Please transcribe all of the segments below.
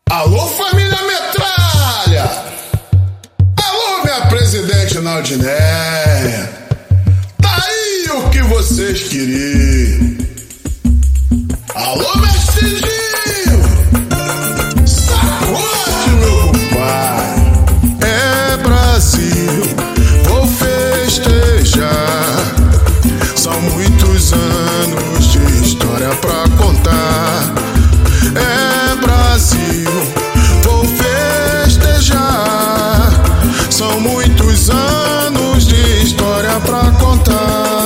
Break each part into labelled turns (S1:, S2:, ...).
S1: Alô, família Metralha! Alô, minha presidente Naldinéia! Tá aí o que vocês queriam! Alô, mestrezinho! Saúde, meu compadre!
S2: É Brasil, vou festejar. São muitos anos de história pra contar. É Brasil, vou festejar. São muitos anos de história pra contar.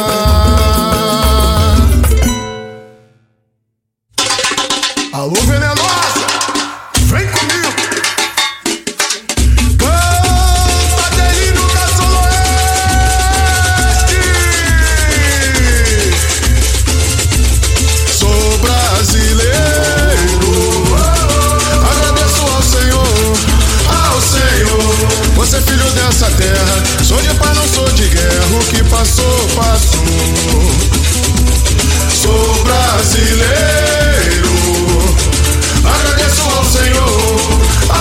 S1: Alô, venenosa! Vem comigo! Canta, delírio da Soloeste!
S2: Sou brasileiro, agradeço ao Senhor, você é filho dessa terra. Sou de paz, não sou de guerra, o que passou, passou. Sou brasileiro, agradeço ao Senhor,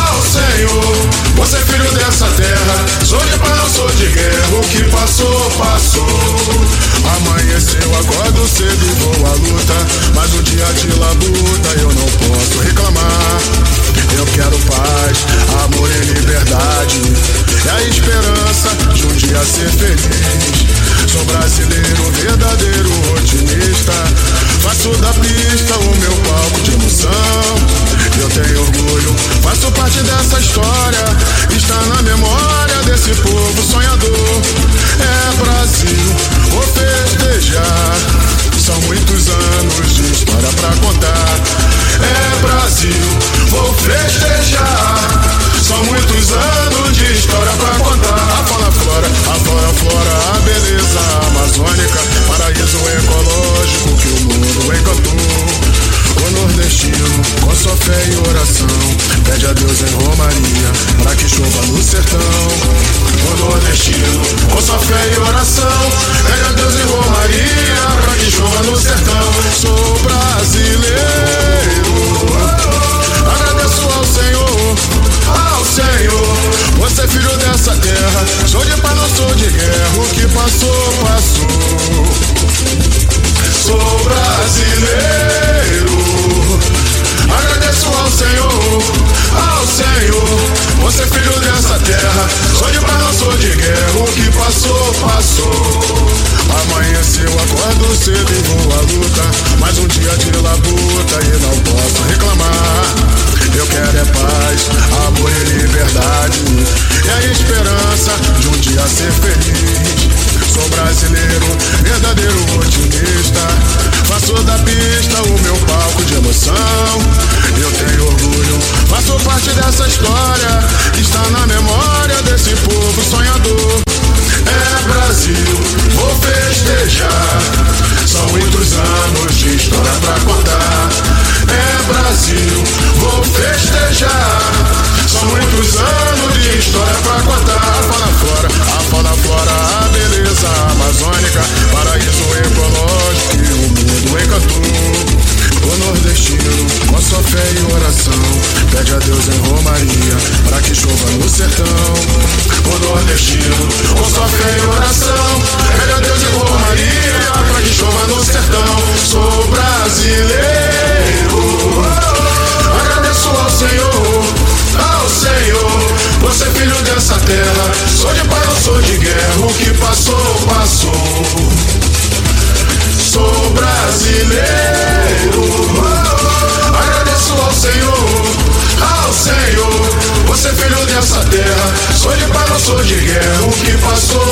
S2: você é filho dessa terra. Sou de paz, não sou de guerra, o que passou, passou. Amanheceu, acordo cedo e vou à luta, mas um dia de labuta eu não posso reclamar. Eu quero paz, amor e liberdade, e a esperança de um dia ser feliz. Sou brasileiro, verdadeiro otimista, faço da pista o meu palco de emoção. Eu tenho orgulho, faço parte dessa história, está na memória desse povo sonhador. É Brasil, vou festejar, são muitos anos de história pra contar. É Brasil, vou festejar, são muitos anos de história pra contar. A fauna flora, a beleza amazônica, paraíso ecológico que o mundo encantou. O nordestino, com sua fé e oração, pede a Deus em romaria, pra que chova no sertão. O nordestino, com sua fé e oração, pede a Deus em romaria, pra que chova no sertão. Sou brasileiro, agradeço ao Senhor, você é filho dessa terra. Sou de paz, não sou de guerra, o que passou, passou. Sou brasileiro, agradeço ao Senhor, você é filho dessa terra. Sou de paz, não sou de guerra, o que passou, passou. Amanheceu, acordo cedo e vou à luta, mais um dia de labuta e não posso reclamar. Eu quero é paz, amor e liberdade, e a esperança de um dia ser feliz. Sou brasileiro, verdadeiro otimista, faço da pista o meu palco de emoção. Eu tenho orgulho, faço parte dessa história, está na memória desse povo sonhador. É Brasil, vou festejar, são muitos anos de história pra contar. É Brasil, vou festejar, são muitos anos de história pra contar. A fauna flora, a beleza amazônica, paraíso ecológico que o mundo encantou. O nordestino, com sua fé e oração, pede a Deus em romaria, pra que chova no sertão. O nordestino, com sua fé e oração, pede a Deus em romaria, pra que chova no sertão. Sou brasileiro, agradeço ao Senhor, você é filho dessa terra. Sou de paz, não sou de guerra, o que passou, passou. Sou brasileiro, agradeço ao Senhor, você é filho dessa terra. Sou de paz, não sou de guerra, o que passou,